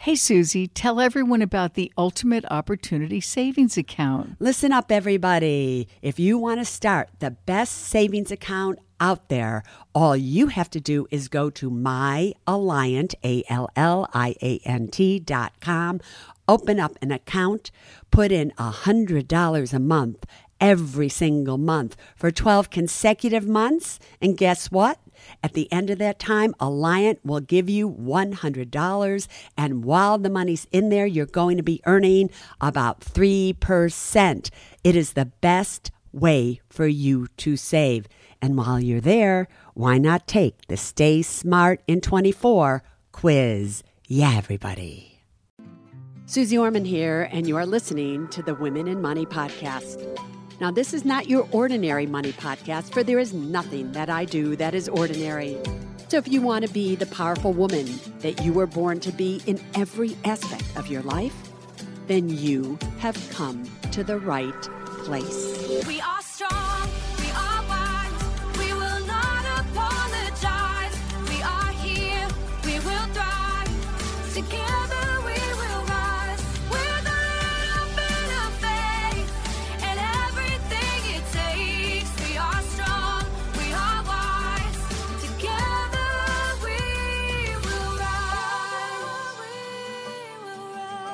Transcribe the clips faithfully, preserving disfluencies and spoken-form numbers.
Hey, Susie, tell everyone about the Ultimate Opportunity Savings Account. Listen up, everybody. If you want to start the best savings account out there, all you have to do is go to myalliant, A L L I A N T dot com, open up an account, put in one hundred dollars a month every single month for twelve consecutive months, and guess what? At the end of that time, Alliant will give you one hundred dollars, and while the money's in there, you're going to be earning about three percent. It is the best way for you to save. And while you're there, why not take the Stay Smart in twenty-four quiz? Yeah, everybody. Susie Orman here, and you are listening to the Women in Money podcast. Now, this is not your ordinary money podcast, for there is nothing that I do that is ordinary. So if you want to be the powerful woman that you were born to be in every aspect of your life, then you have come to the right place. We are strong, we are wise, we will not apologize. We are here, we will thrive, together we will rise. With a little bit of faith and everything it takes. We are strong, we are wise, together we will rise. We will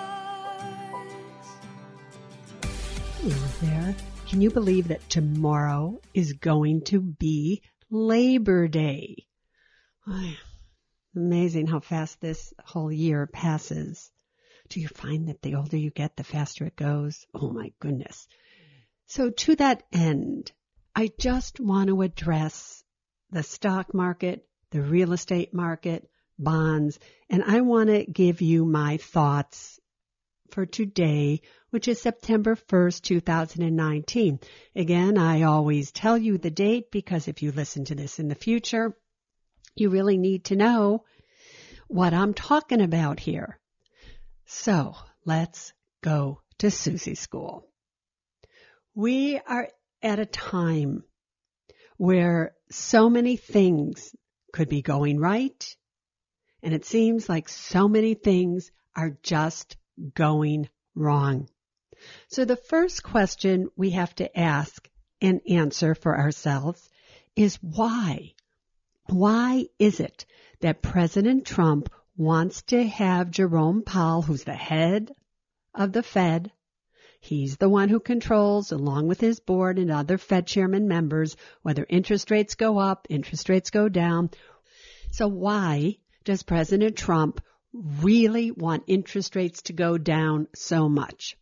rise. Hello there. Can you believe that tomorrow is going to be Labor Day? Oh, amazing how fast this whole year passes. Do you find that the older you get, the faster it goes? Oh my goodness. So to that end, I just want to address the stock market, the real estate market, bonds, and I want to give you my thoughts for today, which is September first, two thousand nineteen. Again, I always tell you the date because if you listen to this in the future, you really need to know what I'm talking about here. So let's go to Susie School. We are at a time where so many things could be going right, and it seems like so many things are just going wrong. So the first question we have to ask and answer for ourselves is why? Why is it that President Trump wants to have Jerome Powell, who's the head of the Fed, he's the one who controls, along with his board and other Fed chairman members, whether interest rates go up, interest rates go down. So why does President Trump really want interest rates to go down so much?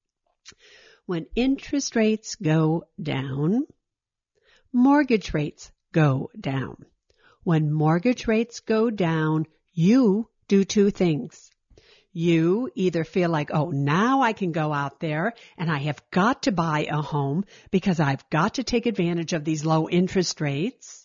When interest rates go down, mortgage rates go down. When mortgage rates go down, you do two things. You either feel like, oh, now I can go out there and I have got to buy a home because I've got to take advantage of these low interest rates,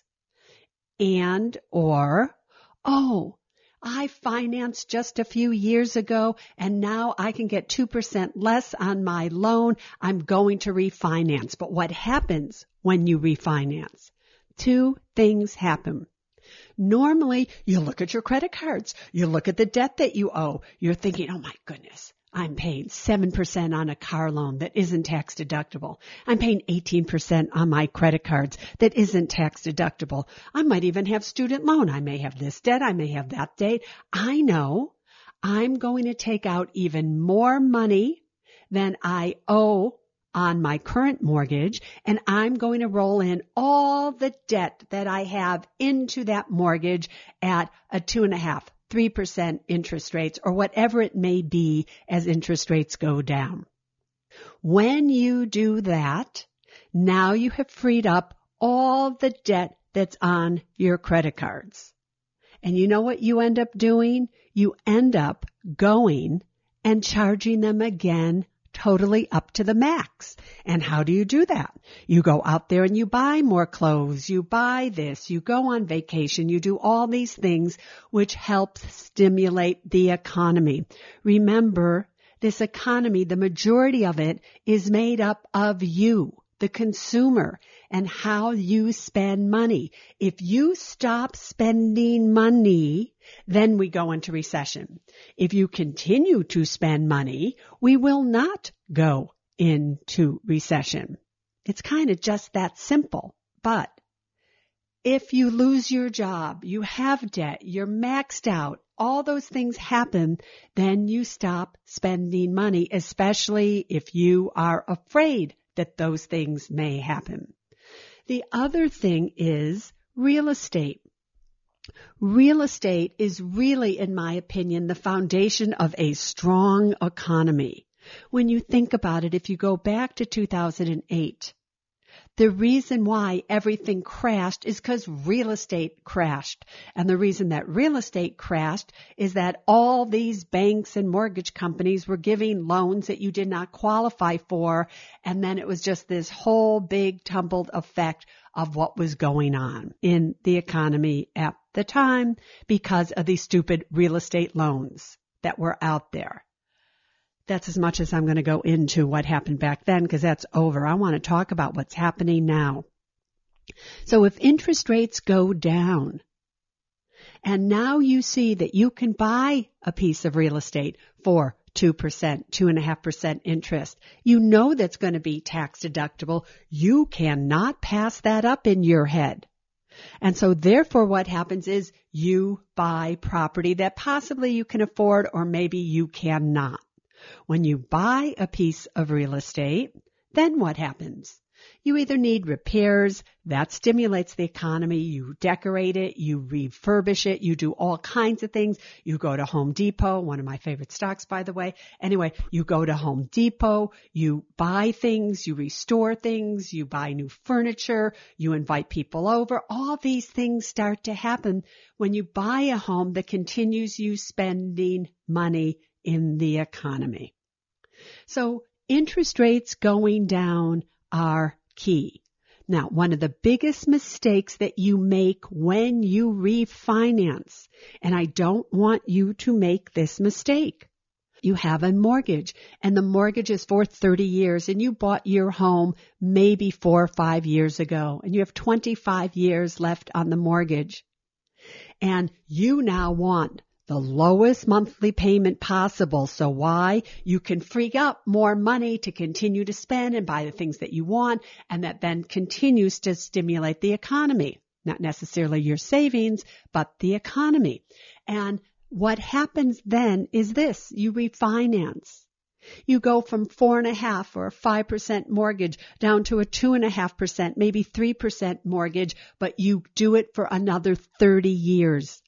and or, oh, I financed just a few years ago and now I can get two percent less on my loan. I'm going to refinance. But what happens when you refinance? Two things happen. Normally, you look at your credit cards. You look at the debt that you owe. You're thinking, oh my goodness, I'm paying seven percent on a car loan that isn't tax deductible. I'm paying eighteen percent on my credit cards that isn't tax deductible. I might even have student loan. I may have this debt. I may have that debt. I know I'm going to take out even more money than I owe on my current mortgage, and I'm going to roll in all the debt that I have into that mortgage at a two and a half, three percent interest rates, or whatever it may be as interest rates go down. When you do that, now you have freed up all the debt that's on your credit cards. And you know what you end up doing? You end up going and charging them again totally up to the max. And how do you do that? You go out there and you buy more clothes, you buy this, you go on vacation, you do all these things which helps stimulate the economy. Remember, this economy, the majority of it is made up of you, the consumer. and how you spend money. If you stop spending money, then we go into recession. If you continue to spend money, we will not go into recession. It's kind of just that simple. But if you lose your job, you have debt, you're maxed out, all those things happen, then you stop spending money, especially if you are afraid that those things may happen. The other thing is real estate. Real estate is really, in my opinion, the foundation of a strong economy. When you think about it, if you go back to two thousand eight, the reason why everything crashed is because real estate crashed. And the reason that real estate crashed is that all these banks and mortgage companies were giving loans that you did not qualify for. And then it was just this whole big tumbled effect of what was going on in the economy at the time because of these stupid real estate loans that were out there. That's as much as I'm going to go into what happened back then because that's over. I want to talk about what's happening now. So if interest rates go down and now you see that you can buy a piece of real estate for two percent, two point five percent interest, you know that's going to be tax deductible. You cannot pass that up in your head. And so therefore what happens is you buy property that possibly you can afford or maybe you cannot. When you buy a piece of real estate, then what happens? You either need repairs, that stimulates the economy, you decorate it, you refurbish it, you do all kinds of things. You go to Home Depot, one of my favorite stocks, by the way. Anyway, you go to Home Depot, you buy things, you restore things, you buy new furniture, you invite people over. All these things start to happen when you buy a home that continues you spending money in the economy. So interest rates going down are key. Now, one of the biggest mistakes that you make when you refinance, and I don't want you to make this mistake. You have a mortgage, and the mortgage is for thirty years, and you bought your home maybe four or five years ago, and you have twenty-five years left on the mortgage. And you now want the lowest monthly payment possible. So why? You can free up more money to continue to spend and buy the things that you want, and that then continues to stimulate the economy. Not necessarily your savings, but the economy. And what happens then is this. You refinance. You go from four and a half or a five percent mortgage down to a two and a half percent, maybe three percent mortgage, but you do it for another thirty years.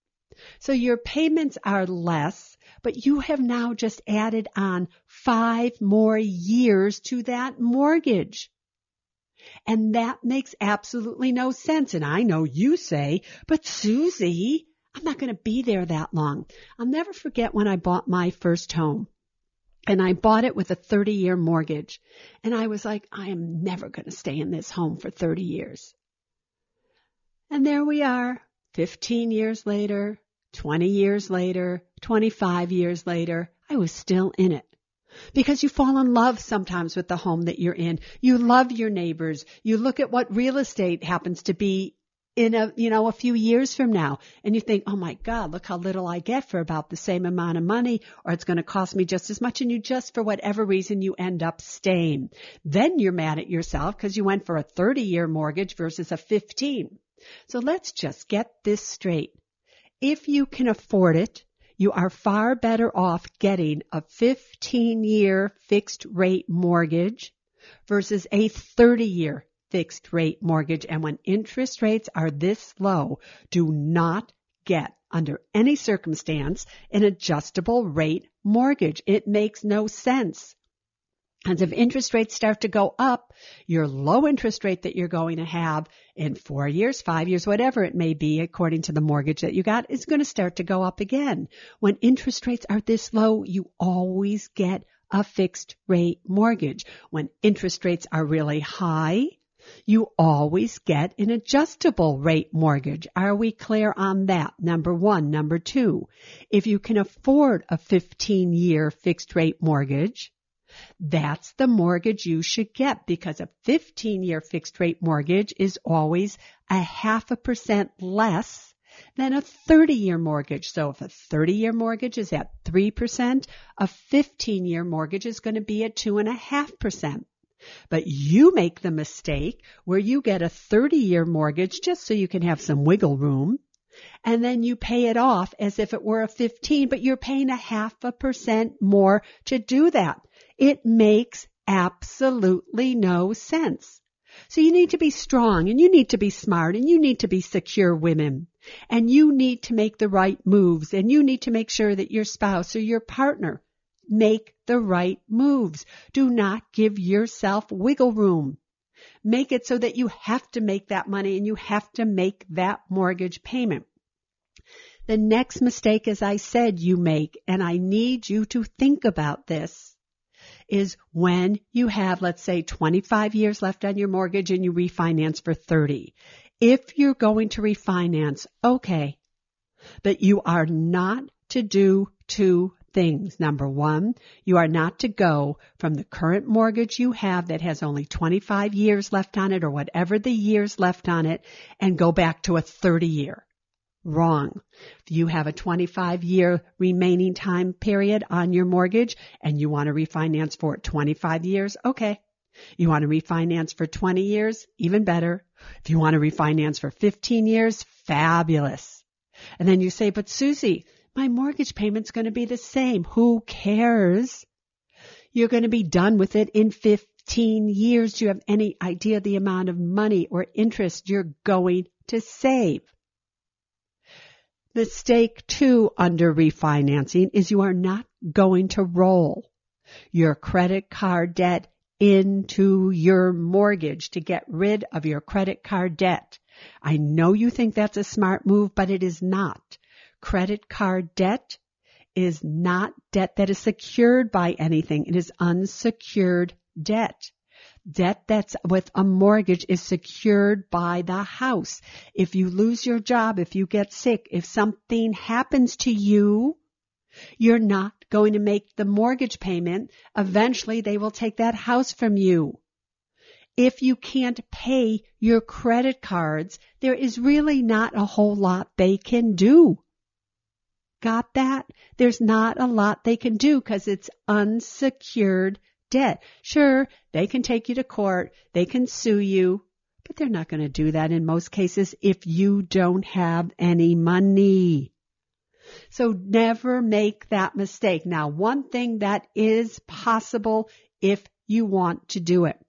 So your payments are less, but you have now just added on five more years to that mortgage. And that makes absolutely no sense. And I know you say, but Susie, I'm not going to be there that long. I'll never forget when I bought my first home. And I bought it with a thirty-year mortgage. And I was like, I am never going to stay in this home for thirty years. And there we are, fifteen years later, twenty years later, twenty-five years later, I was still in it. Because you fall in love sometimes with the home that you're in. You love your neighbors. You look at what real estate happens to be in a, you know, a few years from now. And you think, oh my God, look how little I get for about the same amount of money, or it's going to cost me just as much. And you just, for whatever reason, you end up staying. Then you're mad at yourself because you went for a thirty-year mortgage versus a fifteen. So let's just get this straight. If you can afford it, you are far better off getting a fifteen-year fixed rate mortgage versus a thirty-year fixed rate mortgage. And when interest rates are this low, do not get, under any circumstance, an adjustable rate mortgage. It makes no sense. And if interest rates start to go up, your low interest rate that you're going to have in four years, five years, whatever it may be, according to the mortgage that you got, is going to start to go up again. When interest rates are this low, you always get a fixed rate mortgage. When interest rates are really high, you always get an adjustable rate mortgage. Are we clear on that? Number one. Number two, if you can afford a fifteen-year fixed rate mortgage, That's the mortgage you should get, because a fifteen-year fixed rate mortgage is always a half a percent less than a thirty-year mortgage. So if a thirty-year mortgage is at three percent, a fifteen-year mortgage is going to be at two point five percent. But you make the mistake where you get a thirty-year mortgage just so you can have some wiggle room, and then you pay it off as if it were a fifteen, but you're paying a half a percent more to do that. It makes absolutely no sense. So you need to be strong, and you need to be smart, and you need to be secure women, and you need to make the right moves, and you need to make sure that your spouse or your partner make the right moves. Do not give yourself wiggle room. Make it so that you have to make that money and you have to make that mortgage payment. The next mistake, as I said, you make, and I need you to think about this, is when you have, let's say, twenty-five years left on your mortgage and you refinance for thirty. If you're going to refinance, okay, but you are not to do two things. Number one, you are not to go from the current mortgage you have that has only twenty-five years left on it, or whatever the years left on it, and go back to a thirty year. Wrong. If you have a twenty-five year remaining time period on your mortgage and you want to refinance for twenty-five years, okay. You want to refinance for twenty years, even better. If you want to refinance for fifteen years, fabulous. And then you say, but Susie, my mortgage payment's going to be the same. Who cares? You're going to be done with it in fifteen years. Do you have any idea the amount of money or interest you're going to save? Mistake two under refinancing is you are not going to roll your credit card debt into your mortgage to get rid of your credit card debt. I know you think that's a smart move, but it is not. Credit card debt is not debt that is secured by anything. It is unsecured debt. Debt that's with a mortgage is secured by the house. If you lose your job, if you get sick, if something happens to you, you're not going to make the mortgage payment. Eventually, they will take that house from you. If you can't pay your credit cards, there is really not a whole lot they can do. Got that? There's not a lot they can do because it's unsecured debt. Sure, they can take you to court, they can sue you, but they're not going to do that in most cases if you don't have any money. So never make that mistake. Now, one thing that is possible if you want to do it.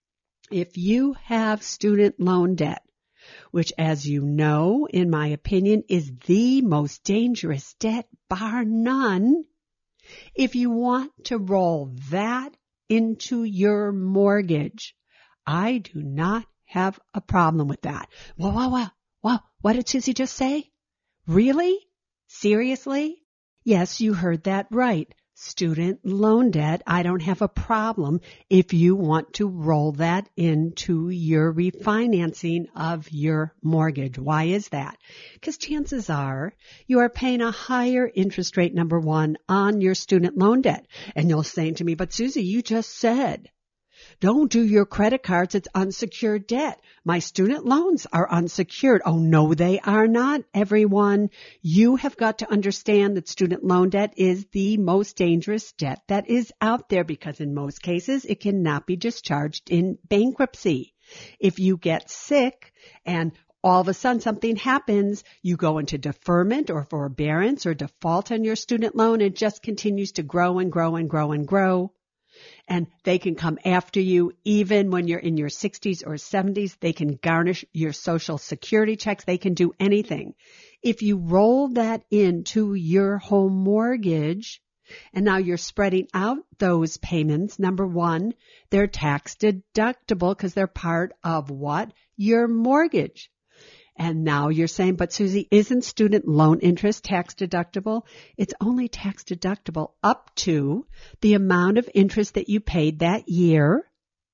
If you have student loan debt, which, as you know, in my opinion, is the most dangerous debt, bar none, if you want to roll that into your mortgage, I do not have a problem with that. Wow, wow, wow, wow. What did Susie just say? Really? Seriously? Yes, you heard that right. Student loan debt, I don't have a problem if you want to roll that into your refinancing of your mortgage. Why is that? Because chances are you are paying a higher interest rate, number one, on your student loan debt. And you'll say to me, but Susie, you just said, don't do your credit cards. It's unsecured debt. My student loans are unsecured. Oh, no, they are not, everyone. You have got to understand that student loan debt is the most dangerous debt that is out there because in most cases it cannot be discharged in bankruptcy. If you get sick and all of a sudden something happens, you go into deferment or forbearance or default on your student loan. It just continues to grow and grow and grow and grow. And they can come after you even when you're in your sixties or seventies. They can garnish your Social Security checks. They can do anything. If you roll that into your home mortgage, and now you're spreading out those payments, number one, they're tax deductible because they're part of what? Your mortgage. And now you're saying, but Susie, isn't student loan interest tax deductible? It's only tax deductible up to the amount of interest that you paid that year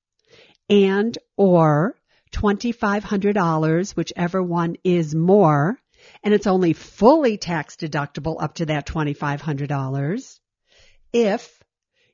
and or twenty-five hundred dollars, whichever one is more. And it's only fully tax deductible up to that twenty-five hundred dollars if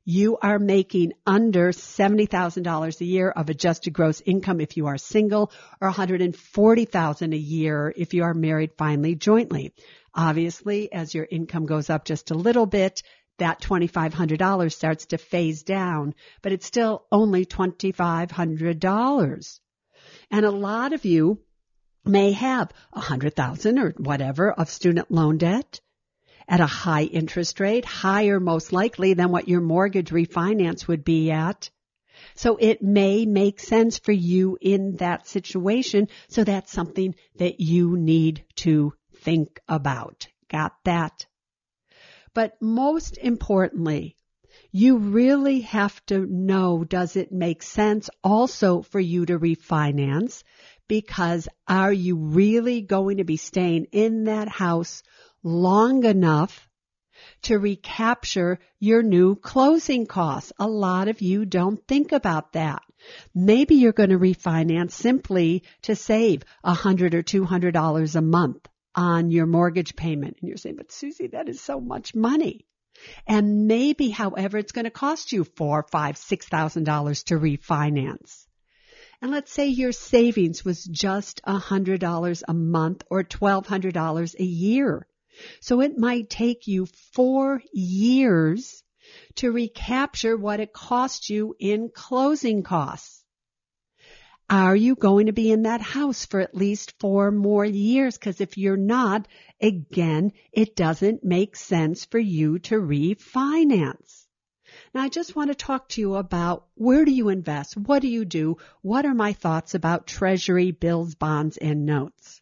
you are making under seventy thousand dollars a year of adjusted gross income if you are single, or one hundred forty thousand dollars a year if you are married finally jointly. Obviously, as your income goes up just a little bit, that twenty-five hundred dollars starts to phase down, but it's still only twenty-five hundred dollars. And a lot of you may have one hundred thousand dollars or whatever of student loan debt at a high interest rate, higher most likely than what your mortgage refinance would be at. So it may make sense for you in that situation. So that's something that you need to think about. Got that? But most importantly, you really have to know, does it make sense also for you to refinance? Because are you really going to be staying in that house long enough to recapture your new closing costs? A lot of you don't think about that. Maybe you're going to refinance simply to save one hundred dollars or two hundred dollars a month on your mortgage payment. And you're saying, but Susie, that is so much money. And maybe, however, it's going to cost you four, five, six thousand dollars to refinance. And let's say your savings was just one hundred dollars a month or twelve hundred dollars a year. So it might take you four years to recapture what it cost you in closing costs. Are you going to be in that house for at least four more years? Because if you're not, again, it doesn't make sense for you to refinance. Now, I just want to talk to you about, where do you invest? What do you do? What are my thoughts about Treasury, bills, bonds, and notes?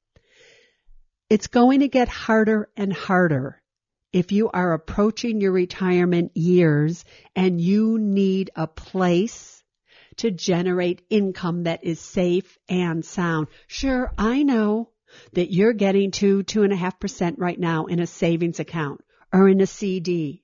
It's going to get harder and harder if you are approaching your retirement years and you need a place to generate income that is safe and sound. Sure, I know that you're getting two, two and a half percent right now in a savings account or in a C D,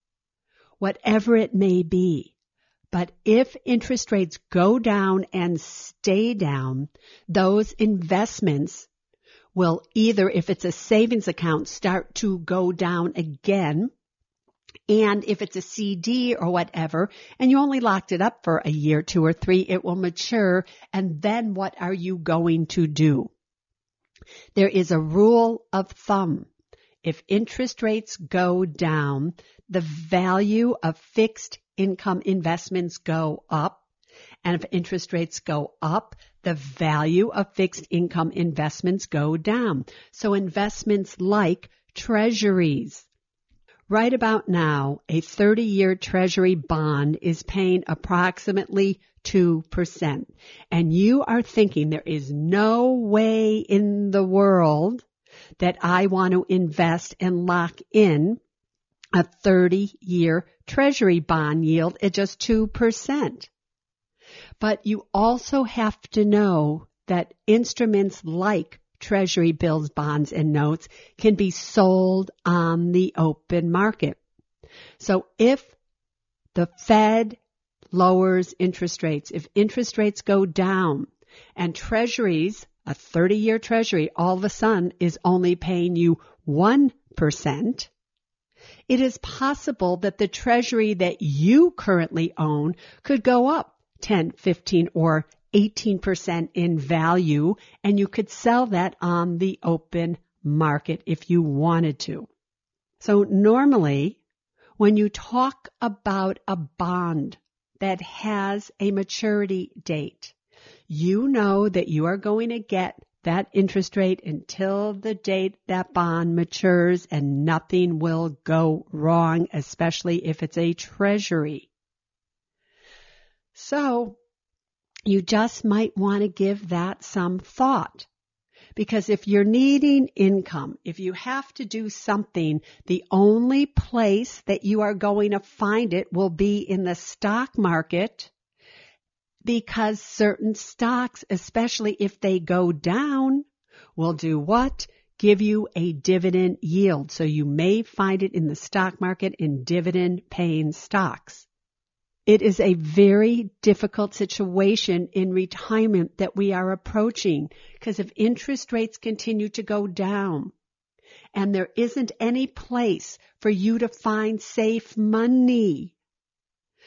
whatever it may be. But if interest rates go down and stay down, those investments will either, if it's a savings account, start to go down again. And if it's a C D or whatever, and you only locked it up for a year, two or three, it will mature. And then what are you going to do? There is a rule of thumb. If interest rates go down, the value of fixed income investments go up. And if interest rates go up, the value of fixed income investments go down. So investments like treasuries. Right about now, a thirty-year treasury bond is paying approximately two percent. And you are thinking there is no way in the world that I want to invest and lock in a thirty-year treasury bond yield at just two percent. But you also have to know that instruments like Treasury bills, bonds, and notes can be sold on the open market. So if the Fed lowers interest rates, if interest rates go down and treasuries, a thirty-year treasury, all of a sudden is only paying you one percent, it is possible that the treasury that you currently own could go up ten, fifteen, or eighteen percent in value, and you could sell that on the open market if you wanted to. So normally, when you talk about a bond that has a maturity date, you know that you are going to get that interest rate until the date that bond matures, and nothing will go wrong, especially if it's a treasury. So you just might want to give that some thought. Because if you're needing income, if you have to do something, the only place that you are going to find it will be in the stock market, because certain stocks, especially if they go down, will do what? Give you a dividend yield. So you may find it in the stock market in dividend-paying stocks. It is a very difficult situation in retirement that we are approaching, because if interest rates continue to go down and there isn't any place for you to find safe money,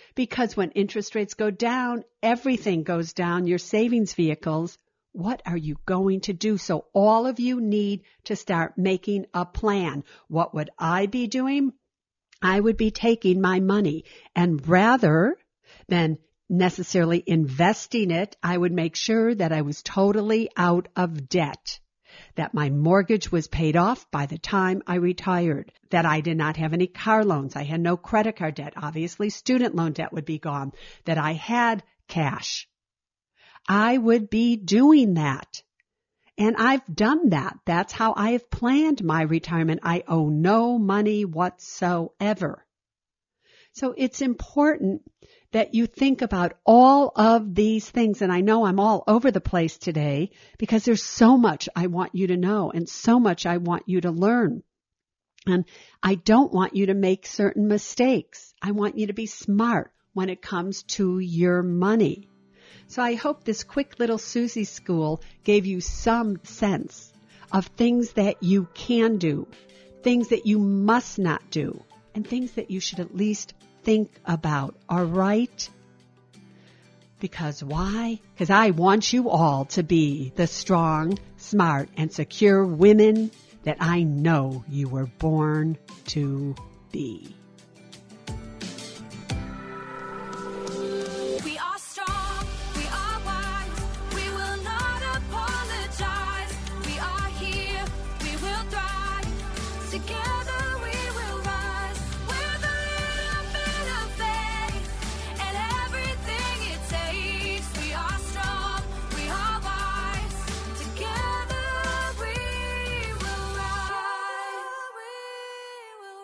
Because when interest rates go down, everything goes down, your savings vehicles. What are you going to do? So all of you need to start making a plan. What would I be doing? I would be taking my money, and rather than necessarily investing it, I would make sure that I was totally out of debt, that my mortgage was paid off by the time I retired, that I did not have any car loans, I had no credit card debt, obviously student loan debt would be gone, that I had cash. I would be doing that. And I've done that. That's how I have planned my retirement. I owe no money whatsoever. So it's important that you think about all of these things. And I know I'm all over the place today because there's so much I want you to know and so much I want you to learn. And I don't want you to make certain mistakes. I want you to be smart when it comes to your money. So I hope this quick little Susie School gave you some sense of things that you can do, things that you must not do, and things that you should at least think about, all right? Because why? Because I want you all to be the strong, smart, and secure women that I know you were born to be. We are strong, we are wise, we will not apologize. We are here, we will thrive. Together we will rise. With a little bit of faith and everything it takes. We are strong, we are wise. Together we will rise. We will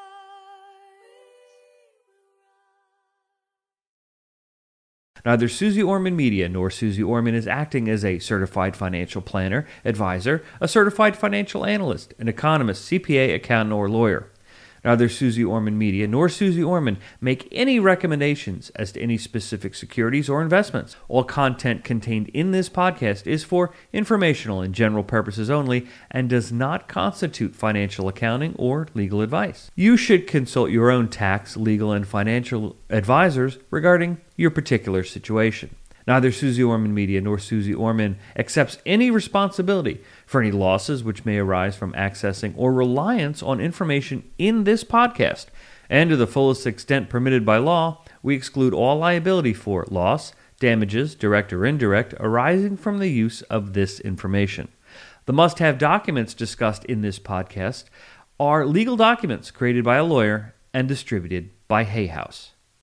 Neither Susie Orman Media nor Susie Orman is acting as a certified financial planner, advisor, a certified financial analyst, an economist, C P A, accountant, or lawyer. Neither Susie Orman Media nor Susie Orman make any recommendations as to any specific securities or investments. All content contained in this podcast is for informational and general purposes only and does not constitute financial accounting or legal advice. You should consult your own tax, legal, and financial advisors regarding your particular situation. Neither Susie Orman Media nor Susie Orman accepts any responsibility for any losses which may arise from accessing or reliance on information in this podcast. And to the fullest extent permitted by law, we exclude all liability for loss, damages, direct or indirect, arising from the use of this information. The must-have documents discussed in this podcast are legal documents created by a lawyer and distributed by Hay House.